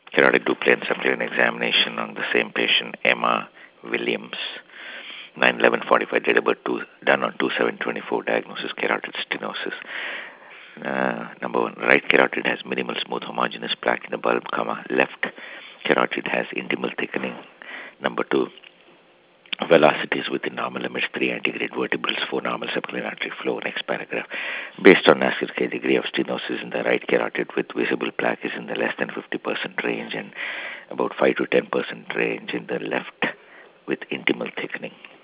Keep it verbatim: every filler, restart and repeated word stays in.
Carotid duplicate and subclinical examination on the same patient, Emma Williams. nine eleven forty-five, date of birth, two, done on two seven twenty-four, diagnosis carotid stenosis. Uh, number one, right carotid has minimal smooth homogeneous plaque in the bulb, comma, left carotid has intimal thickening. Number two, velocities within normal limits, three antegrade vertebrals, four normal subclinical artery flow. Next paragraph. Based on Nassir K, degree of stenosis in the right carotid with visible plaque is in the less than fifty percent range and about five to ten percent range in the left with intimal thickening.